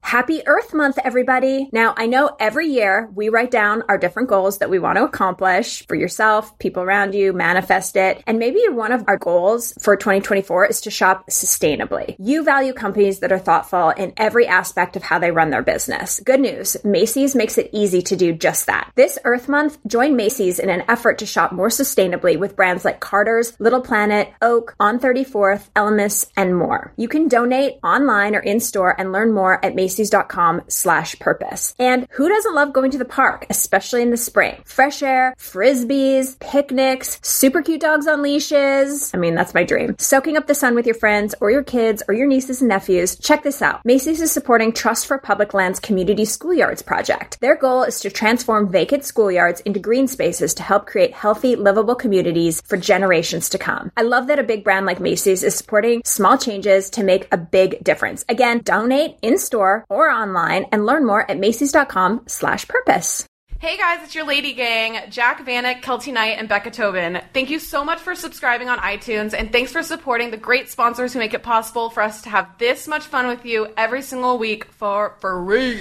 Happy Earth Month, everybody. Now, I know every year we write down our different goals that we want to accomplish for yourself, people around you, manifest it. And maybe one of our goals for 2024 is to shop sustainably. You value companies that are thoughtful in every aspect of how they run their business. Good news, Macy's makes it easy to do just that. This Earth Month, join Macy's in an effort to shop more sustainably with brands like Carter's, Little Planet, Oak, On 34th, Elemis, and more. You can donate online or in-store and learn more at Macys.com/purpose. And who doesn't love going to the park, especially in the spring? Fresh air, frisbees, picnics, super cute dogs on leashes. I mean, that's my dream. Soaking up the sun with your friends or your kids or your nieces and nephews. Check this out. Macy's is supporting Trust for Public Lands Community Schoolyards project. Their goal is to transform vacant schoolyards into green spaces to help create healthy, livable communities for generations to come. I love that a big brand like Macy's is supporting small changes to make a big difference. Again, donate in-store or online and learn more at Macys.com/purpose. Hey guys, it's your lady gang, Jack Vanek, Kelty Knight, and Becca Tobin. Thank you so much for subscribing on iTunes, and thanks for supporting the great sponsors who make it possible for us to have this much fun with you every single week for free.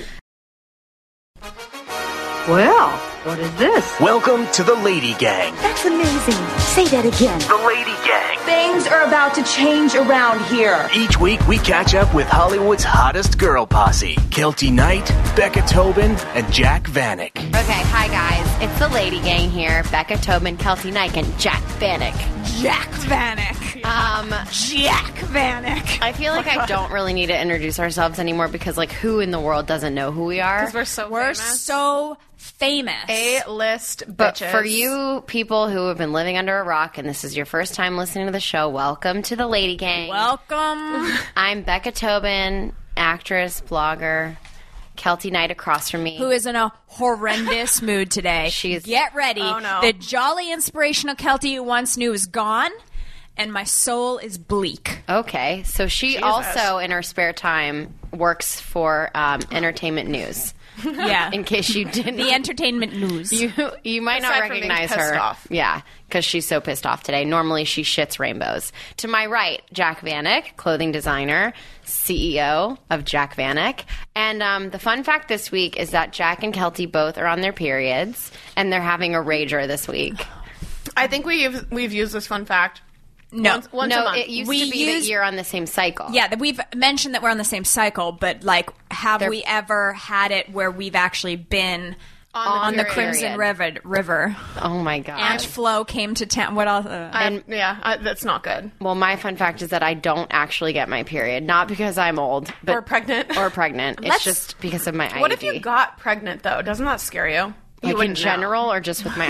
Well, what is this? Welcome to the Lady Gang. That's amazing. Say that again. The Lady Gang. Things are about to change around here. Each week we catch up with Hollywood's hottest girl posse, Kelty Knight, Becca Tobin, and Jack Vanek. Okay, hi guys. It's the Lady Gang here. Becca Tobin, Kelty Knight, and Jack Vanek. Jack Vanek. Jack Vanek. I feel like I don't really need to introduce ourselves anymore because, like, who in the world doesn't know who we are? Because we're so famous. A-list bitches. But for you people who have been living under a rock and this is your first time listening to the show, welcome to the Lady Gang. Welcome. I'm Becca Tobin, actress, blogger. Kelty Knight across from me, who is in a horrendous mood today. Get ready. Oh, no. The jolly, inspirational Kelty you once knew is gone, and my soul is bleak. Okay, so she also, in her spare time, works for Entertainment News. Yeah. In case you didn't. The Entertainment News. You might not recognize her. Off. Yeah, because she's so pissed off today. Normally she shits rainbows. To my right, Jack Vanek, clothing designer, CEO of Jack Vanek. And the fun fact this week is that Jack and Kelty both are on their periods, and they're having a rager this week. I think we've used this fun fact. No, once a month. It used to be that you're on the same cycle. Yeah, we've mentioned that we're on the same cycle, but, like, have we ever had it where we've actually been on the Crimson River? Oh, my God. Aunt Flo came to town. What else? That's not good. Well, my fun fact is that I don't actually get my period. Not because I'm old. But or pregnant. It's just because of my IUD. What if you got pregnant, though? Doesn't that scare you? Like in general or just with my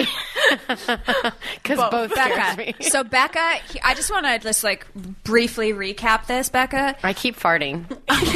IUD? Because both scares me. So, Becca, I just want to just, like, briefly recap this, Becca. I keep farting.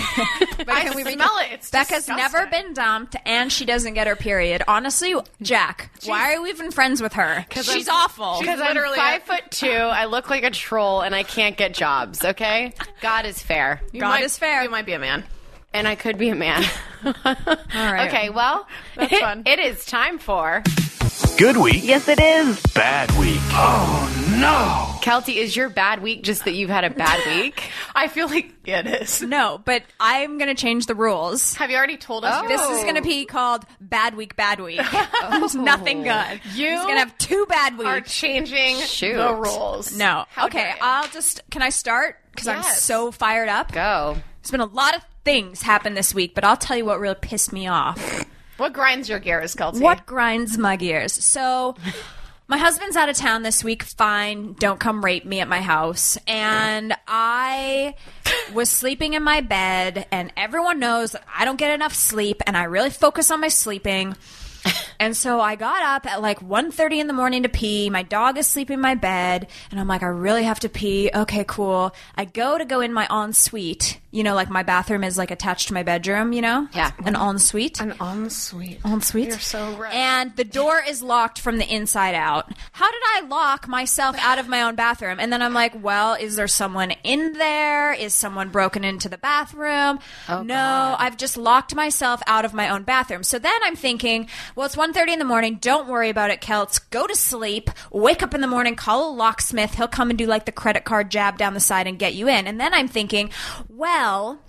I smell it. It's Becca's disgusting. never been dumped, and she doesn't get her period. Honestly, Jack, why are we even friends with her? She's awful. Because I'm 5'2", I look like a troll, and I can't get jobs, okay? God is fair. God is fair. You might be a man. And I could be a man. All right. Okay, well, That's fun. It is time for... Good week. Yes, it is. Bad week. Oh, no. Kelty, is your bad week just that you've had a bad week? I feel like it is. No, but I'm going to change the rules. Have you already told us? This is going to be called Bad Week, Bad Week. It's nothing good. You He's going to have 2 bad weeks. are changing Shoot. the rules. No. How Okay, dare you. can I start? Because I'm Yes. so fired up. Go. There's been a lot of things happen this week, but I'll tell you what really pissed me off. What grinds your gears, Kelty? What grinds my gears? So, my husband's out of town this week. Fine, don't come rape me at my house. And I was sleeping in my bed, and everyone knows that I don't get enough sleep, and I really focus on my sleeping. And so I got up at like 1:30 in the morning to pee. My dog is sleeping in my bed. And I'm like, I really have to pee. Okay, cool. I go in my ensuite. You know, like my bathroom is like attached to my bedroom, you know? Yeah. An ensuite. An ensuite. Ensuite. You're so right. And the door is locked from the inside out. How did I lock myself out of my own bathroom? And then I'm like, well, is there someone in there? Is someone broken into the bathroom? Oh, no, God. I've just locked myself out of my own bathroom. So then I'm thinking, well, it's 1:30 in the morning. Don't worry about it, Kelts. Go to sleep. Wake up in the morning. Call a locksmith. He'll come and do like the credit card jab down the side and get you in. And then I'm thinking, well,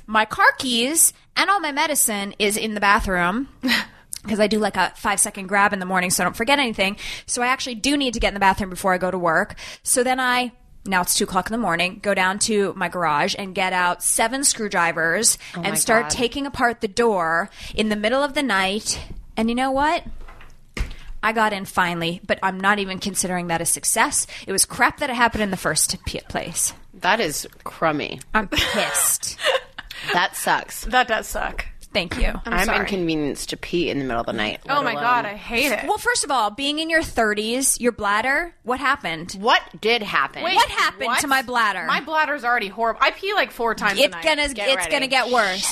my car keys and all my medicine is in the bathroom. Because I do like a 5-second grab in the morning so I don't forget anything. So I actually do need to get in the bathroom before I go to work. So then now it's 2 o'clock in the morning, go down to my garage and get out 7 screwdrivers and start taking apart the door in the middle of the night. And you know what? I got in finally, but I'm not even considering that a success. It was crap that it happened in the first place. That is crummy. I'm pissed. That sucks. That does suck. Thank you. I'm sorry. inconvenienced to pee in the middle of the night. Oh my God, I hate it. Well, first of all, being in your 30s, your bladder, what happened? What did happen? Wait, What happened to my bladder? My bladder's already horrible. I pee like 4 times a It's night. gonna get worse.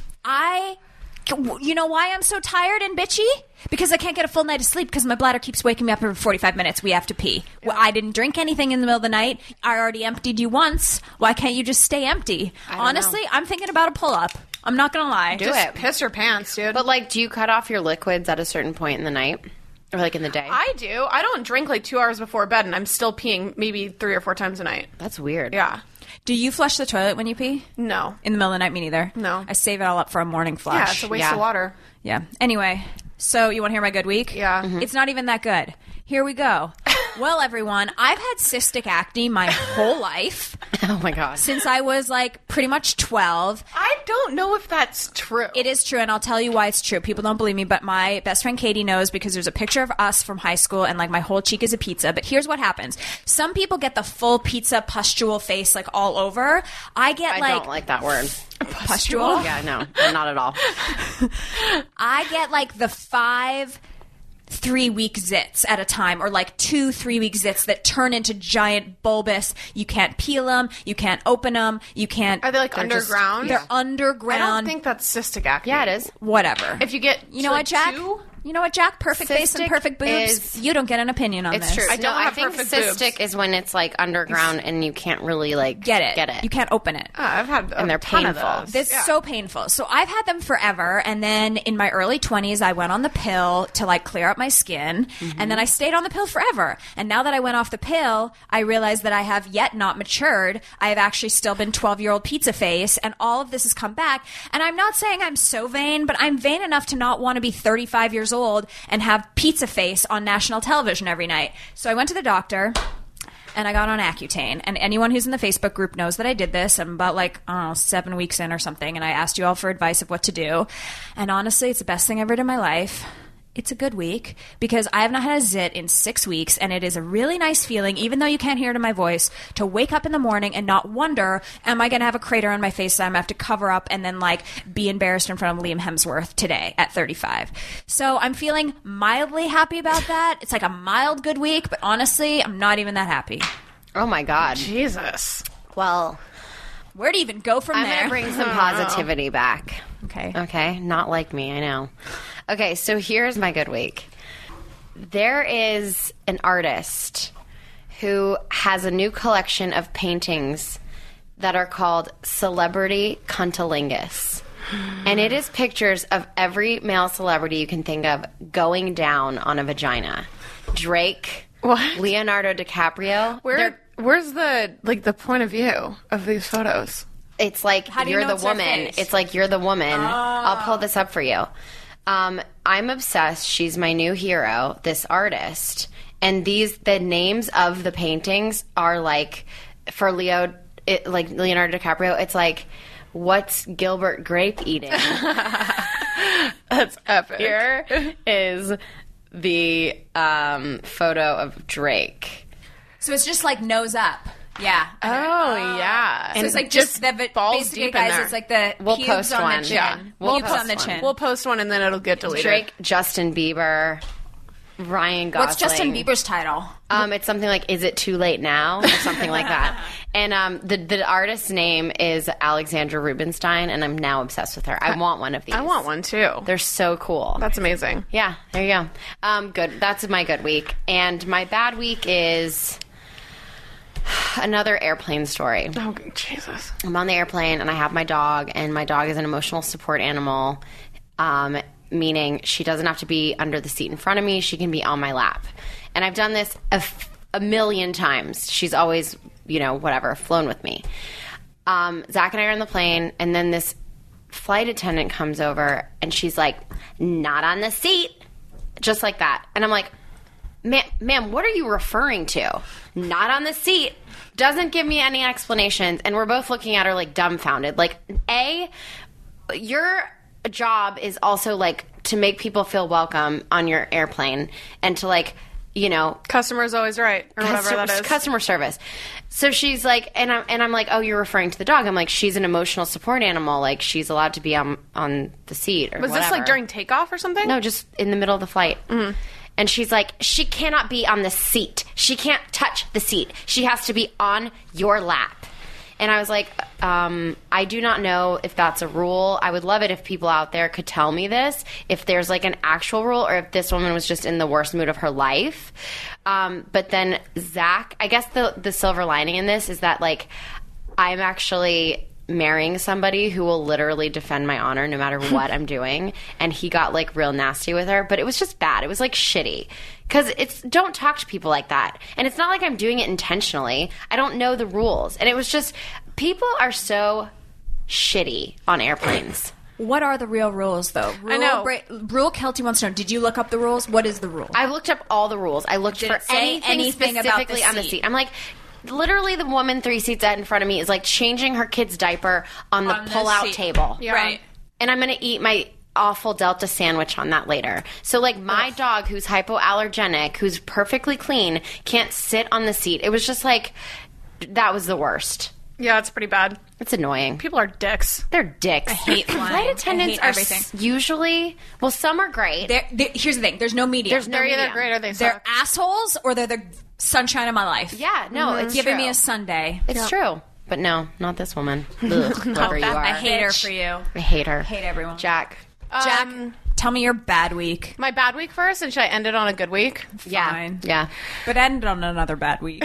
You know why I'm so tired and bitchy? Because I can't get a full night of sleep because my bladder keeps waking me up every 45 minutes. We have to pee. Well, I didn't drink anything in the middle of the night. I already emptied you once. Why can't you just stay empty? Honestly, I'm thinking about a pull-up. I'm not gonna lie. Do Just it. piss your pants, dude. But like, do you cut off your liquids at a certain point in the night? Or like in the day? I do. I don't drink like 2 hours before bed, and I'm still peeing maybe 3 or 4 times a night. That's weird. Yeah. Do you flush the toilet when you pee? No. In the middle of the night, me neither. No. I save it all up for a morning flush. Yeah, it's a waste of water. Yeah. Anyway, so you want to hear my good week? Yeah. Mhm. It's not even that good. Here we go. Well, everyone, I've had cystic acne my whole life. Oh my God. Since I was like pretty much 12. I don't know if that's true. It is true, and I'll tell you why it's true. People don't believe me, but my best friend Katie knows because there's a picture of us from high school, and like my whole cheek is a pizza. But here's what happens. Some people get the full pizza pustule face like all over. I don't like that word. Pustule? Yeah, no, not at all. I get like the 5 3-week zits at a time, or like 2 3-week zits that turn into giant bulbous. You can't peel them. You can't open them. You can't. Are they like underground? They're underground. I don't think that's cystic acne. Yeah, it is. Whatever. If you get, You know what, Jack? 2? You know what, Jack? Perfect face and Cystic perfect boobs. is- You don't get an opinion on It's this. true. I don't I have think perfect cystic boobs. is when it's like underground and you can't really like Get it. Get it. You can't open it. I've had a And they're ton painful. Of those. It's so painful. So I've had them forever. And then in my early 20s, I went on the pill to like clear up my skin. And then I stayed on the pill forever. And now that I went off the pill, I realized that I have yet not matured. I have actually still been 12-year-old pizza face. And all of this has come back. And I'm not saying I'm so vain, but I'm vain enough to not want to be 35 years old and have pizza face on national television every night. So I went to the doctor. And I got on Accutane. And anyone who's in the Facebook group knows that I did this. I'm about like, I don't know, 7 weeks in or something. And I asked you all for advice of what to do. And honestly, it's the best thing I ever did in my life. It's a good week because I have not had a zit in 6 weeks. And it is a really nice feeling, even though you can't hear it in my voice, to wake up in the morning and not wonder, am I going to have a crater on my face that I'm going to have to cover up and then like be embarrassed in front of Liam Hemsworth today at 35. So I'm feeling mildly happy about that. It's like a mild good week, but honestly, I'm not even that happy. Oh my God. Jesus. Well, Where to even go from I'm there? going to bring some positivity back. Okay. Okay? Not like me, I know. Okay, so here's my good week. There is an artist who has a new collection of paintings that are called Celebrity Cunnilingus. And it is pictures of every male celebrity you can think of going down on a vagina. Drake, What? Leonardo DiCaprio. Where's the point of view of these photos? It's like How do you you're know the it's their woman. face? It's like you're the woman. I'll pull this up for you. I'm obsessed. She's my new hero, this artist. And the names of the paintings are like, for Leonardo DiCaprio, it's like, what's Gilbert Grape eating? That's epic. Here is the photo of Drake. So it's just like nose up. Yeah. Oh, yeah. So it's like just the balls basically, deep in guys, there. It's like the We'll pubes post on one. the chin. Yeah. We'll Pubes post on the one. chin. We'll post one and then it'll get deleted. Drake, Justin Bieber, Ryan Gosling. What's Justin Bieber's title? It's something like "Is it too late now?" or something like that. And the artist's name is Alexandra Rubinstein, and I'm now obsessed with her. I want one of these. I want one too. They're so cool. That's amazing. Yeah, there you go. Good. That's my good week, and my bad week is another airplane story. Oh, Jesus. I'm on the airplane and I have my dog, and my dog is an emotional support animal, meaning she doesn't have to be under the seat in front of me. She can be on my lap. And I've done this a million times. She's always, flown with me. Zach and I are on the plane, and then this flight attendant comes over and she's like, not on the seat. Just like that. And I'm like, ma'am, what are you referring to? Not on the seat. Doesn't give me any explanations. And we're both looking at her like dumbfounded. Like, your job is also like to make people feel welcome on your airplane and to like, you know, Customer's always right, or whatever that is. Customer service. So she's like, and I'm like, oh, you're referring to the dog. I'm like, she's an emotional support animal. Like, she's allowed to be on the seat or Was whatever. this like during takeoff or something? No, just in the middle of the flight. Mm-hmm. And she's like, she cannot be on the seat. She can't touch the seat. She has to be on your lap. And I was like, I do not know if that's a rule. I would love it if people out there could tell me this, if there's like an actual rule or if this woman was just in the worst mood of her life. But then Zach, I guess the silver lining in this is that like I'm actually marrying somebody who will literally defend my honor no matter what I'm doing. And he got like real nasty with her, but it was just bad. It was like shitty. Because don't talk to people like that. And it's not like I'm doing it intentionally. I don't know the rules. And it was just, people are so shitty on airplanes. What are the real rules, though? I know. Rule Kelty wants to know, did you look up the rules? What is the rule? I looked up all the rules. I looked Did for it say anything about specifically the on the seat? seat. I'm like, literally the woman 3 seats in front of me is like changing her kid's diaper on the pull-out seat. table. Yeah. Right. And I'm going to eat my awful Delta sandwich on that later. So like my dog who's hypoallergenic, who's perfectly clean, can't sit on the seat. It was just like, that was the worst. Yeah, it's pretty bad. It's annoying. People are dicks. They're dicks. I hate flying. Flight attendants I hate are everything. usually, well, some are great. Here's the thing. There's no medium. There's no They're either medium. great or they They're suck. assholes or they're the sunshine of my life. Yeah, no, it's Giving true. me a Sunday. It's true. But no, not this woman. Ugh, whoever you are. I hate her for you. I hate her. Hate everyone. Jack. Jack, tell me your bad week. My bad week first, and should I end it on a good week? Yeah. Fine. Yeah. But end on another bad week.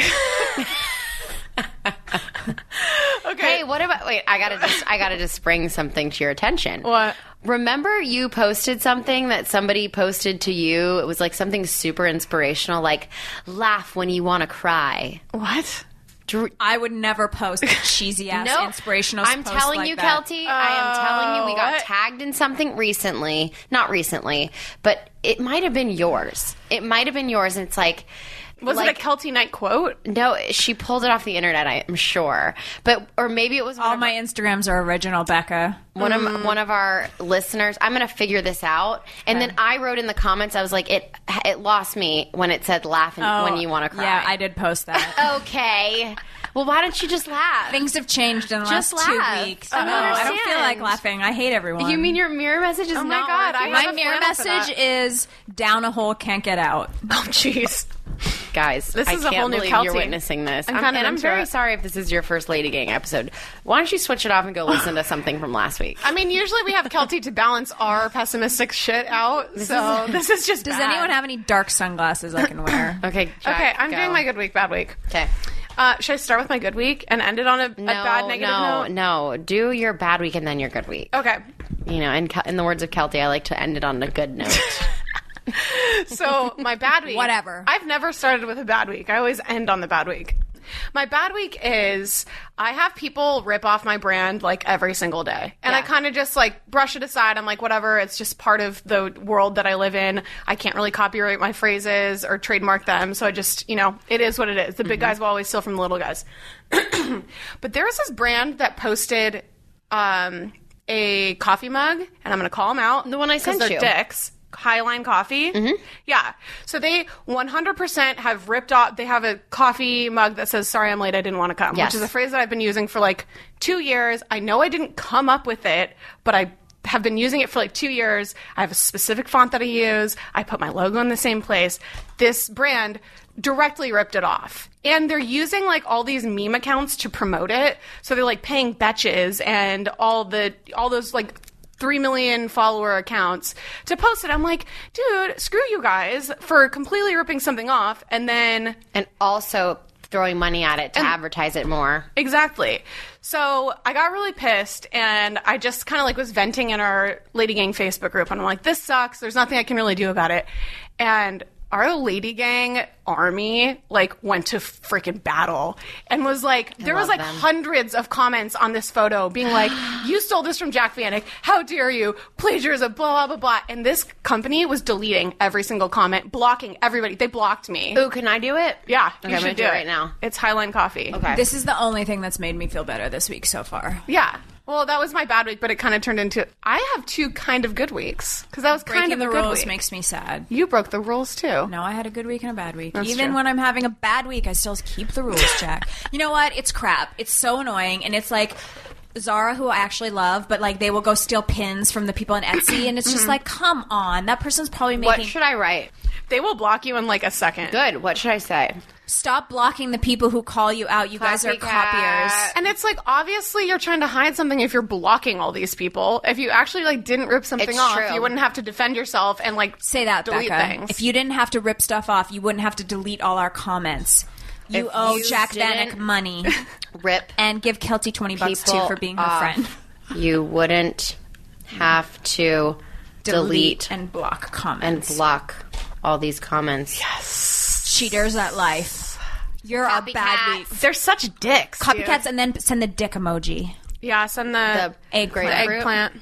Okay. Hey, what about? Wait, I gotta just bring something to your attention. What? Remember, you posted something that somebody posted to you. It was like something super inspirational, like laugh when you want to cry. What? I would never post a cheesy ass No, inspirational. I'm post telling like you, that. Kelty. I am telling you, we got what? tagged in something recently. Not recently, but it might have been yours. It might have been yours, and it's like. Was it a Kelty Night quote? No, she pulled it off the internet, I'm sure. Or maybe it was All my Instagrams are original, Becca. one of our listeners. I'm going to figure this out. And then I wrote in the comments, I was like, it lost me when it said laugh when you want to cry. Yeah, I did post that. Okay. Well, why don't you just laugh? Things have changed in the Just last laugh. 2 weeks. I No, I don't feel understand. like laughing. I hate everyone. You mean your mirror message is Oh my not God, working? I have my a mirror flannel for message that. is down a hole, can't get out. Oh, jeez. Guys, This I is a can't whole new believe Kelty. you're witnessing this. I'm kind of and I'm into very it. sorry if this is your first Lady Gang episode. Why don't you switch it off and go listen to something from last week? I mean, usually we have Kelty to balance our pessimistic shit out. This is just Does bad. anyone have any dark sunglasses I can wear? Okay, Jack, Okay, I'm go. doing my good week, bad week. Okay. Should I start with my good week and end it on a bad negative note? No. Do your bad week and then your good week. Okay. You know, in the words of Kelty, I like to end it on a good note. So my bad week. Whatever. I've never started with a bad week. I always end on the bad week. My bad week is I have people rip off my brand like every single day. And I kind of just like brush it aside. I'm like, whatever. It's just part of the world that I live in. I can't really copyright my phrases or trademark them. So I just, it is what it is. The big guys will always steal from the little guys. But there was this brand that posted a coffee mug, and I'm going to call them out. The one I 'cause sent they're you. dicks. Highline Coffee. Mm-hmm. Yeah. So they 100% have ripped off. They have a coffee mug that says, "Sorry, I'm late. I didn't want to come," Yes. which is a phrase that I've been using for like 2 years. I know I didn't come up with it, but I have been using it for like 2 years. I have a specific font that I use. I put my logo in the same place. This brand directly ripped it off. And they're using like all these meme accounts to promote it. So they're like paying Betches and all those like 3 million follower accounts to post it. I'm like, dude, screw you guys for completely ripping something off and also throwing money at it to advertise it more. Exactly. So I got really pissed and I just kind of like was venting in our Lady Gang Facebook group and I'm like, this sucks. There's nothing I can really do about it. And our Lady Gang army like went to freaking battle and was like, there was like hundreds of comments on this photo being like, you stole this from Jac Vanek. How dare you? Plagiarism, blah, blah, blah. And this company was deleting every single comment, blocking everybody. They blocked me. Ooh, can I do it? Yeah, Okay, you I'm should gonna do it right now. It's Highline Coffee. Okay. This is the only thing that's made me feel better this week so far. Yeah. Well, that was my bad week, but it kind of turned into, I have 2 kind of good weeks because that was kind Breaking of the a good rules week. makes me sad. You broke the rules too. No, I had a good week and a bad week. That's Even true. when I'm having a bad week, I still keep the rules, Jack. You know what? It's crap. It's so annoying. And it's like Zara, who I actually love, but like they will go steal pins from the people on Etsy. And it's just like, come on. That person's probably making... What should I write? They will block you in like a second. Good. What should I say? Stop blocking the people who call you out. You guys are copiers. And it's like, obviously you're trying to hide something if you're blocking all these people. If you actually like didn't rip something It's off, true. you wouldn't have to defend yourself and like Say that, delete Becca. things. If you didn't have to rip stuff off, you wouldn't have to delete all our comments. You If owe you Jac didn't- Vanek money. Rip And give Kelty $20 too people for being her off. friend. You wouldn't have to delete and block and comments. block all these comments. Cheaters at life. You're a bad Copycats. week. They're such dicks. dude. Copycats, and then send the dick emoji. Yeah, send the Eggplant. eggplant.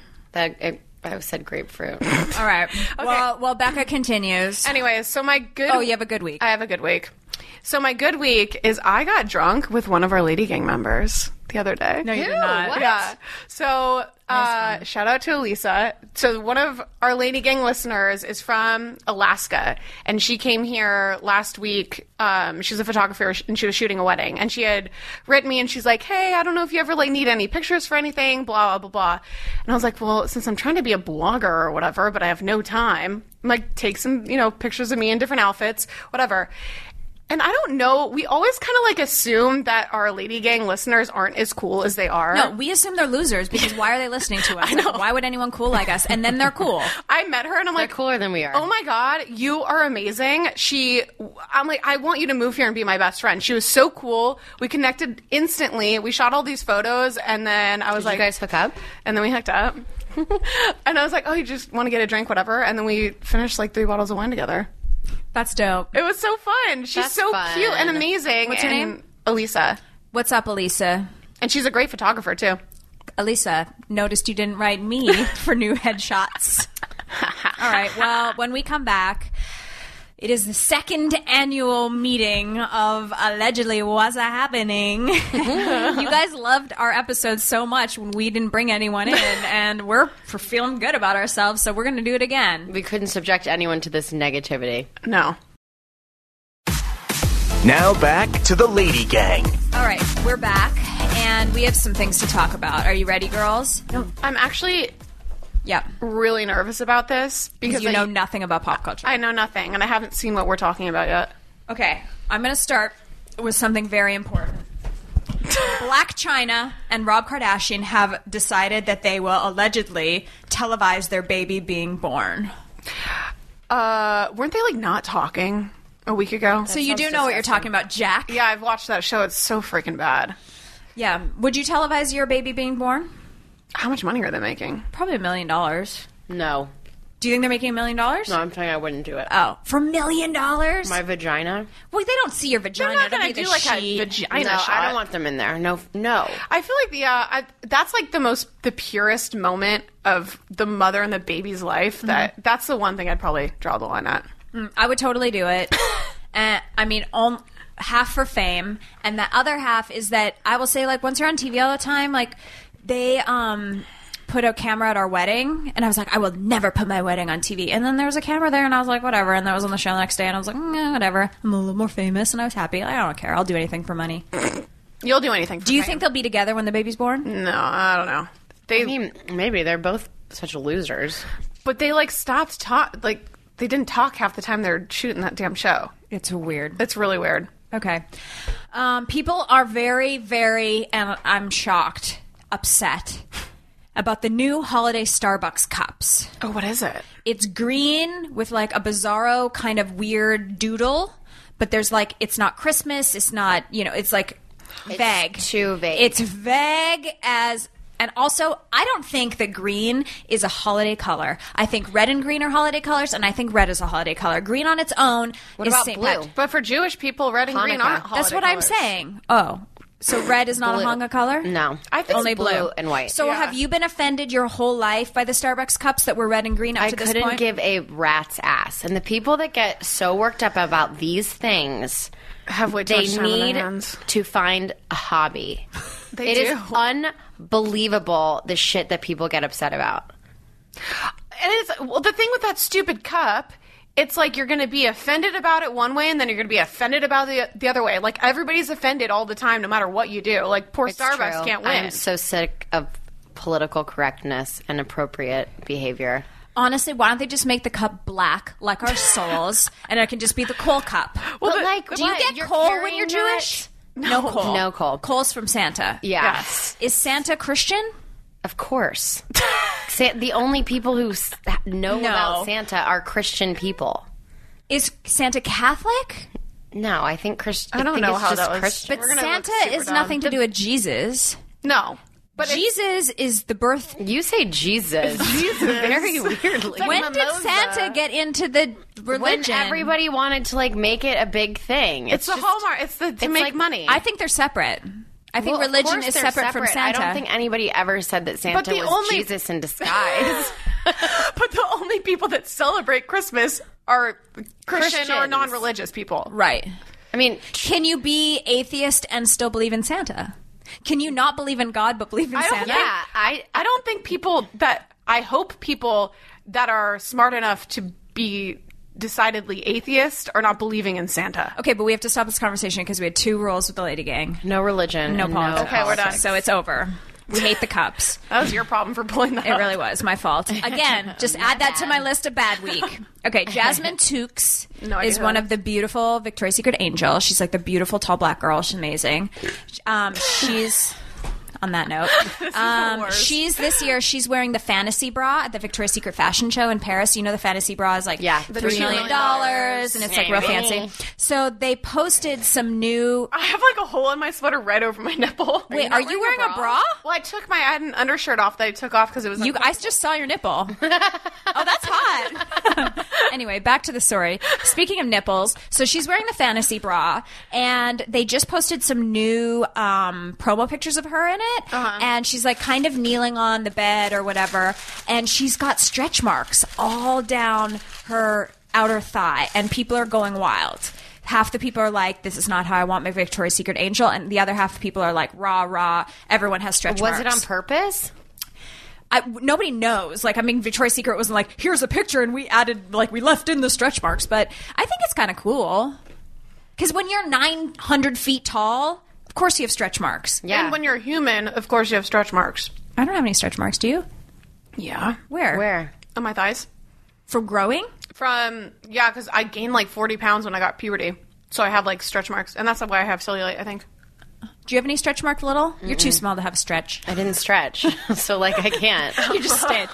I said grapefruit. All right. Well, Becca continues. Anyways, so my good... Oh, you have a good week. I have a good week. So my good week is I got drunk with one of our Lady Gang members the other day. No, you did not. What? Yeah. So, shout out to Elisa. So, one of our Lady Gang listeners is from Alaska, and she came here last week. She's a photographer, and she was shooting a wedding. And she had written me, and she's like, "Hey, I don't know if you ever like need any pictures for anything, blah blah blah blah." And I was like, "Well, since I'm trying to be a blogger or whatever, but I have no time, I'm like, take some, pictures of me in different outfits, whatever." And I don't know, we always kind of like assume that our Lady Gang listeners aren't as cool as they are. No, we assume they're losers because why are they listening to us? I know. Like, why would anyone cool like us? And then they're cool. I met her and I'm They're like, cooler than we are. oh my God, you are amazing. I'm like, I want you to move here and be my best friend. She was so cool. We connected instantly. We shot all these photos and then I was Did like, you guys hook up? and then we hooked up. And I was like, oh, you just want to get a drink, whatever. And then we finished like 3 bottles of wine together. That's dope. It was so fun. She's That's so fun. cute and amazing. What's her And name? Elisa. What's up, Elisa? And she's a great photographer too. Elisa, noticed you didn't write me for new headshots. All right. Well, when we come back, it is the 2nd annual meeting of Allegedly Was a Happening. You guys loved our episodes so much when we didn't bring anyone in, and we're feeling good about ourselves, so we're going to do it again. We couldn't subject anyone to this negativity. No. Now back to the Lady Gang. All right, we're back, and we have some things to talk about. Are you ready, girls? I'm actually Yep. really nervous about this Because because you know nothing about pop culture. I know nothing and I haven't seen what we're talking about yet. Okay, I'm going to start with something very important. Black China and Rob Kardashian have decided that they will allegedly televise their baby being born. Weren't they like not talking a week ago? So you do know what you're talking about, Jack? Yeah, I've watched that show. It's so freaking bad. Yeah. Would you televise your baby being born? How much money are they making? Probably $1 million. No. Do you think they're making $1 million? No, I'm saying I wouldn't do it. Oh, for $1 million? My vagina? Well, they don't see your vagina. They're not It'll going be to the do like a sheet. vagina No, shot. I don't want them in there. No. I feel like that's like the purest moment of the mother and the baby's life. That's the one thing I'd probably draw the line at. I would totally do it. I mean, half for fame, and the other half is that I will say, like, once you're on TV all the time, like, they put a camera at our wedding, and I was like, I will never put my wedding on TV. And then there was a camera there, and I was like, whatever. And that was on the show the next day, and I was like, whatever. I'm a little more famous, and I was happy. I don't care. I'll do anything for money. You'll do anything. Do you think they'll be together when the baby's born? No, I don't know. I mean, maybe. They're both such losers. But they like stopped they didn't talk half the time they're shooting that damn show. It's weird. It's really weird. Okay. People are very, very, and I'm shocked, upset about the new holiday Starbucks cups. Oh, what is it? It's green with like a bizarro kind of weird doodle, but there's like, it's not Christmas. It's not, it's like vague. too vague. It's vague as And also, I don't think that green is a holiday color. I think red and green are holiday colors, and I think red is a holiday color. Green on its own What is about St. blue? Patrick's. But for Jewish people, red and green Hanukkah. aren't holiday That's what I'm colors. saying. Oh, so red is not Blue. a Hanukkah color? No. I think Only it's blue. and white. So Yeah. have you been offended your whole life by the Starbucks cups that were red and green up I to this couldn't point? give a rat's ass. And the people that get so worked up about these things, Have way too they much time on their need hands. to find a hobby. They It do. is unbelievable the shit that people get upset about. And it's the thing with that stupid cup. It's like you're going to be offended about it one way, and then you're going to be offended about the other way. Like everybody's offended all the time, no matter what you do. Like poor Starbucks True. can't win. I'm so sick of political correctness and appropriate behavior. Honestly, why don't they just make the cup black like our souls, and it can just be the coal cup? Well, But, the- like, Do you what? get You're coal when carrying you're that? Jewish? No coal. No coal. Coal's from Santa. Yeah. Yes. Is Santa Christian? Of course. The only people who know No. about Santa are Christian people. Is Santa Catholic? No, I think Christian. I don't know how that was- Christian. But We're gonna look Santa super is dumb. nothing to do with Jesus. no, but it's- Jesus is the birth. You say Jesus. Very weirdly. When did mimosa. Santa get into the When religion? everybody wanted to like make it a big thing. it's the just- hallmark. It's to make like- money. I think they're separate. I think Well, of religion course is they're separate from Santa. I don't think anybody ever said that Santa the was only- Jesus in disguise. but the only people that celebrate Christmas are Christian or Christians. non-religious people. Right. I mean, Can you be atheist and still believe in Santa? Can you not believe in God but believe in I don't Santa? yeah, I don't think I hope people that are smart enough to be decidedly atheist are not believing in Santa. Okay, but we have to stop this conversation because we had 2 rules with the Lady Gang. no religion, No and politics. Okay, we're done. So it's over. We hate the cups. That was your problem for pulling that It up. really was my fault. Again, just add that to my list of bad week. Okay, Jasmine Tookes No idea is who one that of the beautiful Victoria's Secret angels. She's like the beautiful tall black girl. She's amazing. She's on that note. worst. She's this year. She's wearing the fantasy bra at the Victoria's Secret fashion show in Paris. You know the fantasy bra is like Yeah. $3 million, and it's like real fancy. So they posted some new. I have like a hole in my sweater right over my nipple. Wait, are you wearing a bra? Well, I had an undershirt off that I took off because it was. I just saw your nipple. Oh, that's hot. Anyway, back to the story. Speaking of nipples, so she's wearing the fantasy bra, and they just posted some new promo pictures of her in it. And she's like kind of kneeling on the bed or whatever, and she's got stretch marks all down her outer thigh, and people are going wild. Half the people are like, this is not how I want my Victoria's Secret angel, and the other half of people are like, rah, rah, everyone has stretch marks. Was it on purpose? Nobody knows. Like, I mean, Victoria's Secret wasn't like, here's a picture and we added, like, we left in the stretch marks. But I think it's kind of cool. Because when you're 900 feet tall, of course you have stretch marks. Yeah. And when you're human, of course you have stretch marks. I don't have any stretch marks. Do you? Yeah. Where? Where? On my thighs. From growing? Because I gained like 40 pounds when I got puberty. So I have like stretch marks. And that's why I have cellulite, I think. Do you have any stretch mark, little? You're too small to have a stretch. I didn't stretch, so like I can't. You just stayed.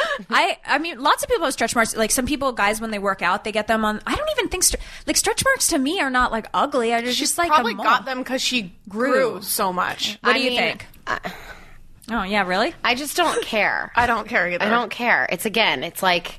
I mean, lots of people have stretch marks. Like some people, guys, when they work out, they get them on. I don't even think like stretch marks to me are not like ugly. I just like Probably a mole. got them because she grew so much. What do I you mean, think? Oh yeah, really? I just don't care. I don't care either. I don't care. It's like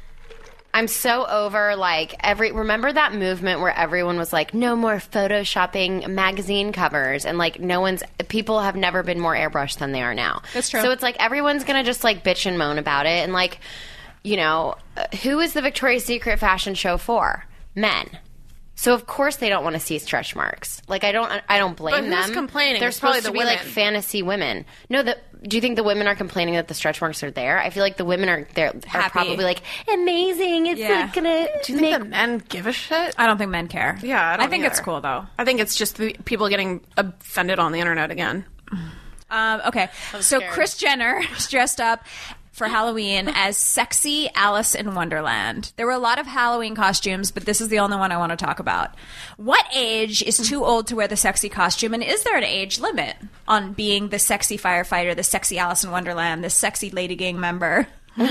I'm so over like remember that movement where everyone was like, no more photoshopping magazine covers, and like people have never been more airbrushed than they are now. That's true. So it's like everyone's gonna just like bitch and moan about it, and like, you know, who is the Victoria's Secret fashion show for? Men. So of course they don't want to see stretch marks. Like I don't blame But them. who's complaining? They're It's probably supposed to the be like women. fantasy women. No, do you think the women are complaining that the stretch marks are there? I feel like the women are Happy. probably like amazing. It's Yeah. like gonna Do you think the men give a shit? I don't think men care. Yeah, I don't think it's either. cool though. I think it's just the people getting offended on the internet again. Okay, so Kris Jenner is dressed up for Halloween as sexy Alice in Wonderland. There were a lot of Halloween costumes, but this is the only one I want to talk about. What age is too old to wear the sexy costume, and is there an age limit on being the sexy firefighter, the sexy Alice in Wonderland, the sexy Lady Gang member?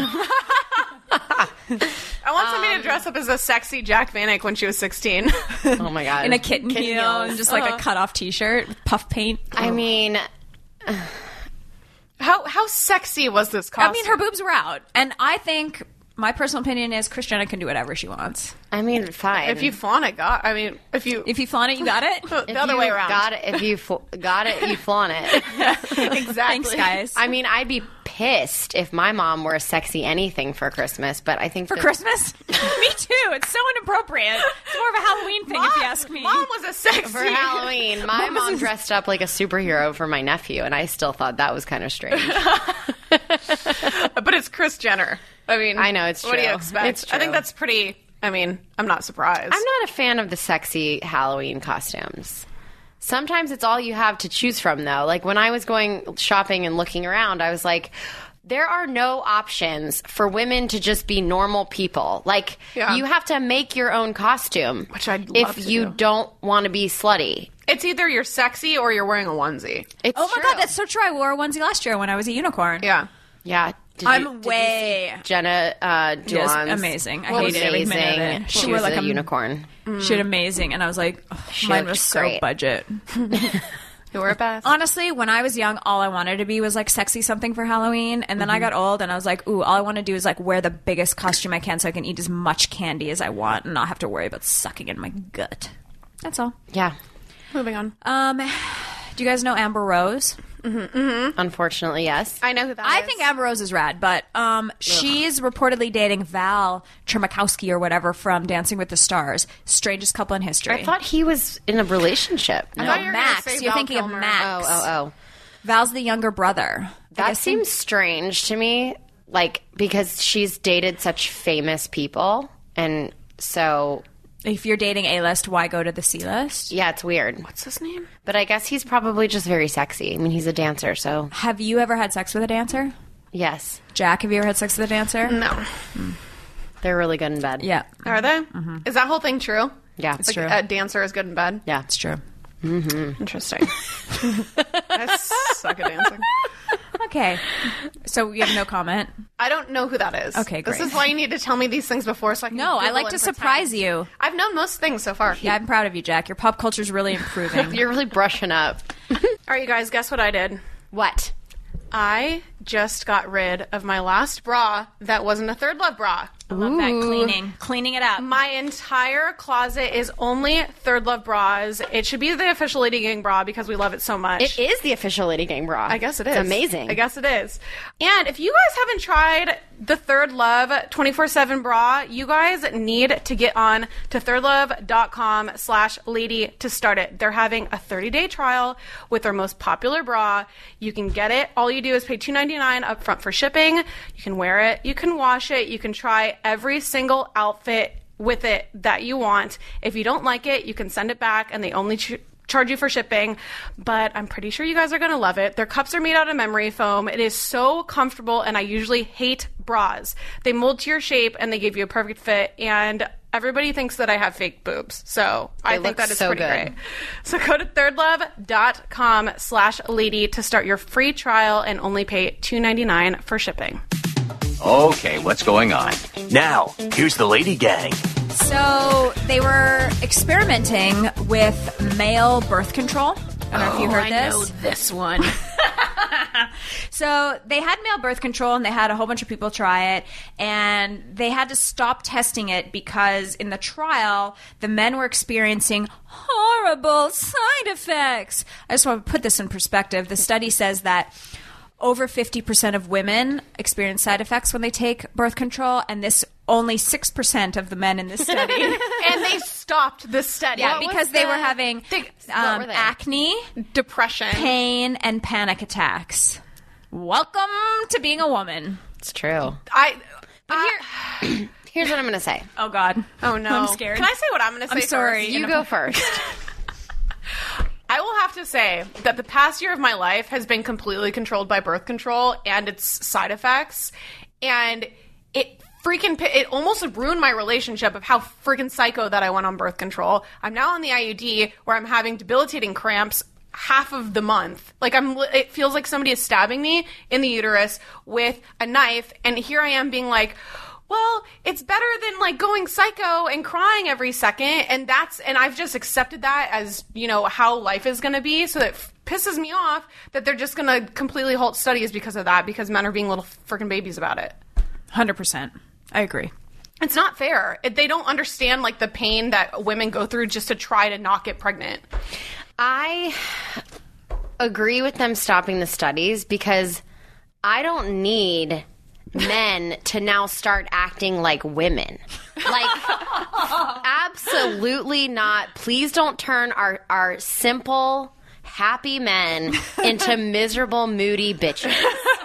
I want somebody to dress up as a sexy Jack Vanek when she was 16. oh my god, In a kitten heel and just like a cut-off T-shirt with puff paint. I mean, How sexy was this costume? I mean, her boobs were out. And I think, my personal opinion is Kris Jenner can do whatever she wants. I mean, fine. If you flaunt it, if you flaunt it, you got it? the other way around. Got it. If you got it, you flaunt it. Exactly. Thanks, guys. I mean, I'd be pissed if my mom wore sexy anything for Christmas, but I think For Christmas? Me too. It's so inappropriate. It's more of a Halloween thing, if you ask me. Mom was a sexy. For Halloween, my mom dressed up like a superhero for my nephew, and I still thought that was kind of strange. But it's Kris Jenner. I mean, I know, it's What do you true. expect? It's true. I think that's pretty. I mean, I'm not surprised. I'm not a fan of the sexy Halloween costumes. Sometimes it's all you have to choose from, though. Like when I was going shopping and looking around, I was like, there are no options for women to just be normal people. Like, you have to make your own costume. Which I'd love if to you do. don't want to be slutty. It's either you're sexy or you're wearing a onesie. It's Oh my true. God, that's so true. I wore a onesie last year when I was a unicorn. Yeah. Yeah. Did I'm you way... see Jenna Just Dulan's amazing. I was hated every minute of amazing. it. She wore was like a unicorn. She had amazing. And I was like, oh, She mine looked was so great. budget. You were best. Honestly, when I was young, all I wanted to be was like sexy something for Halloween. And then I got old and I was like, ooh, all I want to do is like wear the biggest costume I can so I can eat as much candy as I want and not have to worry about sucking in my gut. That's all. Yeah. Moving on. Do you guys know Amber Rose? Unfortunately, yes. I know who that is. I think Amber Rose is rad, but she's reportedly dating Val Chermakowski or whatever from Dancing with the Stars. Strangest couple in history. I thought he was in a relationship. I No. thought you were gonna Max. say You're Val thinking Kilmer. of Max. Oh. Val's the younger brother. That seems strange to me, like, because she's dated such famous people, and so, If you're dating A-list, why go to the C-list? yeah, it's weird. What's his name? But I guess he's probably just very sexy. I mean, he's a dancer, so, Have you ever had sex with a dancer? yes. Jack, have you ever had sex with a dancer? No. They're really good in bed. Yeah, Are they? Is that whole thing true? Yeah. it's Like true. a dancer is good in bed? Yeah. It's true. Interesting. I suck at dancing. Okay. So you have no comment? I don't know who that is. Okay, This great. is why you need to tell me these things before so I can No, I Google like and to pretend. surprise you. I've known most things so far. Yeah, I'm proud of you, Jack. Your pop culture's really improving. You're really brushing up. All right, you guys, guess what I did? What? I just got rid of my last bra that wasn't a Third Love bra. I love that cleaning it up. My entire closet is only Third Love bras. It should be the official Lady Gang bra because we love it so much. It is the official Lady Gang bra. I guess it is. It's amazing. I guess it is. And if you guys haven't tried the Third Love 24/7 bra, you guys need to get on to thirdlove.com/lady to start it. They're having a 30-day trial with their most popular bra. You can get it. All you do is pay $2.99 up front for shipping. You can wear it. You can wash it. You can try every single outfit with it that you want. If you don't like it, you can send it back and they only charge you for shipping, but I'm pretty sure you guys are going to love it. Their cups are made out of memory foam. It is so comfortable, and I usually hate bras. They mold to your shape, and they give you a perfect fit, and everybody thinks that I have fake boobs, so I think look that is so pretty good. great. So go to thirdlove.com/lady to start your free trial and only pay $2.99 for shipping. Okay, what's going on? Now, here's the Lady Gang. So they were experimenting with male birth control. I don't know if you heard this. I know this one. So they had male birth control and they had a whole bunch of people try it, and they had to stop testing it because in the trial the men were experiencing horrible side effects. I just want to put this in perspective. The study says that over 50% of women experience side effects when they take birth control, and this only 6% of the men in this study. And they stopped the study. Yeah, because they were having what were they? acne, depression. pain, and panic attacks. Welcome to being a woman. It's true. Here's what I'm going to say. Oh, God. Oh, no. I'm scared. Can I say what I'm going to say I'm sorry. first? You go first. I will have to say that the past year of my life has been completely controlled by birth control and its side effects. And it almost ruined my relationship of how freaking psycho that I went on birth control. I'm now on the IUD where I'm having debilitating cramps half of the month. Like it feels like somebody is stabbing me in the uterus with a knife. And here I am being like, well, it's better than like going psycho and crying every second. And I've just accepted that as, how life is going to be. So that pisses me off that they're just going to completely halt studies because of that, because men are being little freaking babies about it. 100%. I agree. It's not fair. They don't understand, like, the pain that women go through just to try to not get pregnant. I agree with them stopping the studies because I don't need men to now start acting like women. Like, absolutely not. Please don't turn our simple, happy men into miserable, moody bitches.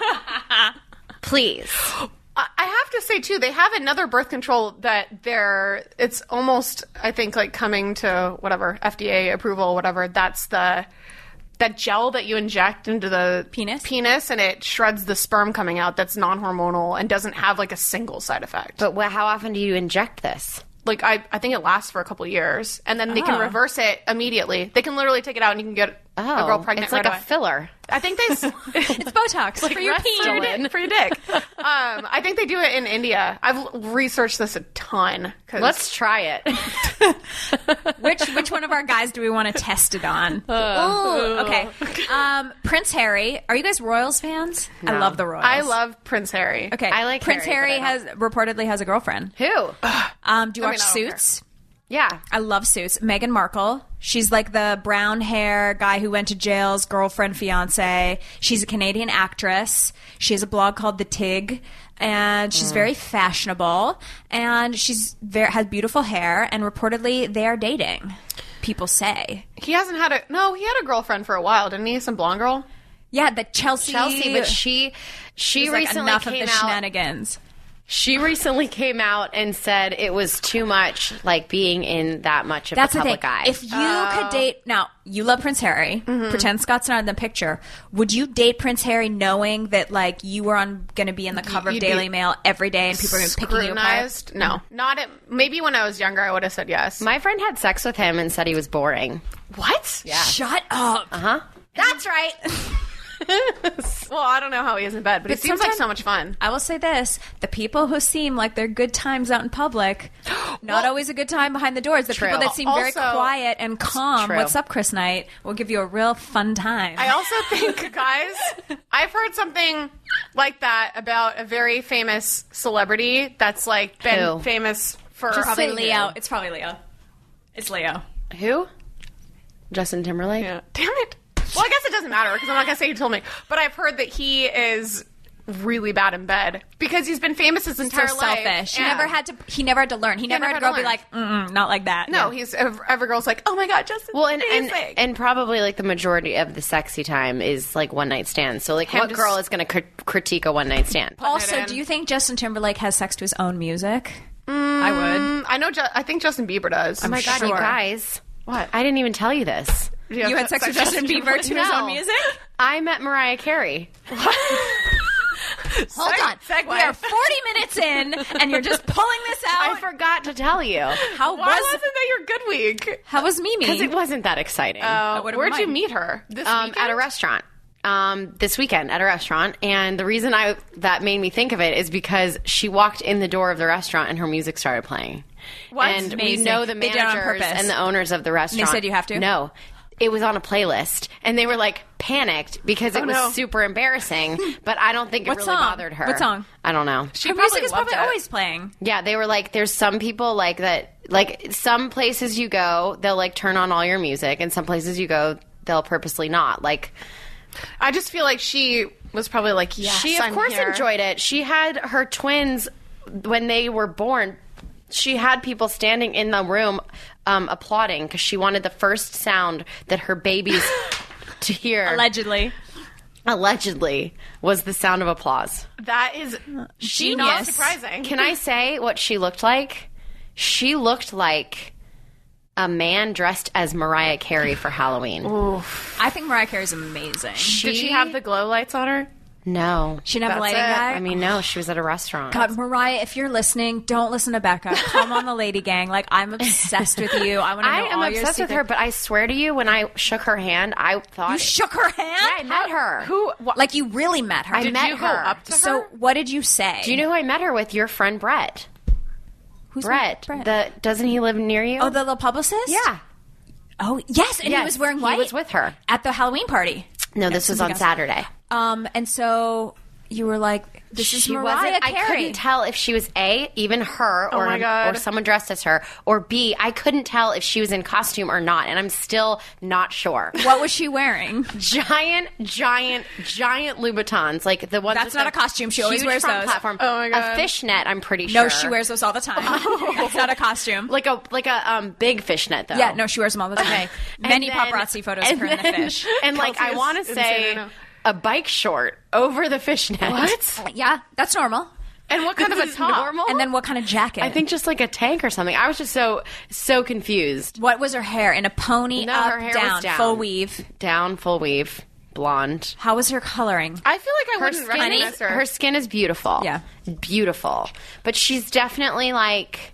Please. I have to say, too, they have another birth control that it's almost, I think, like coming to whatever, FDA approval, whatever. That's that gel that you inject into the penis and it shreds the sperm coming out that's non-hormonal and doesn't have like a single side effect. But how often do you inject this? Like, I think it lasts for a couple of years, and then they can reverse it immediately. They can literally take it out and you can get a girl pregnant it's like right a away. filler. I think they... It's Botox like for your peen. for your dick. I think they do it in India. I've researched this a ton. Let's try it. Which one of our guys do we want to test it on? Ooh, okay. Prince Harry. Are you guys Royals fans? No. I love the Royals. I love Prince Harry. Okay. I like Prince Harry, Harry reportedly has a girlfriend. Who? Do you watch I don't Suits? Yeah. I love Suits. Meghan Markle. She's like the brown hair guy who went to jail's girlfriend, fiance. She's a Canadian actress. She has a blog called The Tig, and she's very fashionable, and she's has beautiful hair, and reportedly they are dating. People say. He hasn't had he had a girlfriend for a while, didn't he? Some blonde girl? Yeah, the Chelsea, but she was like, recently enough came of the out. shenanigans. She recently came out and said it was too much, like being in that much of That's the the thing. public eye. If you could date, now you love Prince Harry. Pretend Scott's not in the picture. Would you date Prince Harry knowing that like you were going to be in the cover of You'd Daily be Mail every day and people are going to be picking you apart? Scrutinized? No, not at. Maybe when I was younger, I would have said yes. My friend had sex with him and said he was boring. What? Yeah. Shut up. That's right. Well, I don't know how he is in bed, but it seems like so much fun. I will say this: the people who seem like they're good times out in public, not always a good time behind the doors. The True. people that seem very Also- quiet and calm, True. what's up, Chris Knight, will give you a real fun time. I also think, guys, I've heard something like that about a very famous celebrity that's like been Who? famous for Probably say Leo. who. It's probably Leo. It's Leo. Who? Justin Timberlake? Yeah. Damn it. Well, I guess it doesn't matter because I'm not going to say who told me. But I've heard that he is really bad in bed because he's been famous his entire So life. selfish. Yeah. He never had to learn. He never had to go be like, not like that. No, he's every girl's like, oh my god, Justin. Well, and probably like the majority of the sexy time is like one night stands. So like, what just- girl is going to critique a one night stand? Also, it in. do you think Justin Timberlake has sex to his own music? I would. I know. I think Justin Bieber does. Oh my god, you guys! What? I didn't even tell you this. You had sex with Justin Bieber to his No. own music? I met Mariah Carey. Hold on. segue. We are 40 minutes in, and you're just pulling this out. I forgot to tell you How Why wasn't that your good week? How was Mimi? because it wasn't that exciting. Where'd you meet her? This weekend? At a restaurant. This weekend at a restaurant, and the reason that made me think of it is because she walked in the door of the restaurant and her music started playing. What? And Amazing. we know the They did it on managers purpose. and the owners of the restaurant. said you have to? No. It was on a playlist, and they were like panicked because it was no. super embarrassing. But I don't think it What really song? bothered her. What song? I don't know. She Her probably music is loved probably it. always playing. Yeah, they were like, there's some people like that, like some places you go, they'll like turn on all your music, and some places you go, they'll purposely not. Like, I just feel like she was probably like, yes, she of I'm course here. enjoyed it. She had her twins when they were born. She had people standing in the room applauding because she wanted the first sound that her babies to hear. Allegedly was the sound of applause. That is Genius. not surprising. Can I say what she looked like? She looked like a man dressed as Mariah Carey for Halloween. I think Mariah Carey's amazing. Did she have the glow lights on her? No. She didn't have a That's lighting it. guy? I mean, no, she was at a restaurant. God, Mariah, if you're listening, don't listen to Becca. Come on the Lady Gang. Like, I'm obsessed with you. I want to know I am all your obsessed with secret- her, but I swear to you, when I shook her hand, I thought... You shook her hand? Yeah, I met her. Who? Like, you really met her. I met you go her. up to her? So, what did you say? Do you know who I met her with? Your friend Brett. Who's Brett. Brett? Doesn't he live near you? Oh, the little publicist? Yeah. Oh, yes. And he Yes, was wearing white. He was with her. At the Halloween party. No, this was on Saturday. And so you were like, this is Mariah Carey. I couldn't tell if she was A, even her, Oh my God. or someone dressed as her, or B, I couldn't tell if she was in costume or not, and I'm still not sure. What was she wearing? Giant Louboutins, like the ones. That's with not the a costume. She always huge wears front those. Platform. Oh my God. A fishnet, I'm pretty sure. No, she wears those all the time. It's not a costume. like a big fishnet though. Yeah, no, she wears them all the time. Okay. Many And then- paparazzi photos of her in the fish. And like Kelsey I is want to insane say right now. a bike short over the fishnet. What? Yeah, that's normal. And what kind of a This is top? normal? And then what kind of jacket? I think just like a tank or something. I was just so confused. What was her hair? In a pony, No, up, her hair down, was down. full weave. Down, full weave, blonde. How was her coloring? I feel like I Her wouldn't skin, recognize is, her. her skin is beautiful. Yeah. Beautiful. But she's definitely like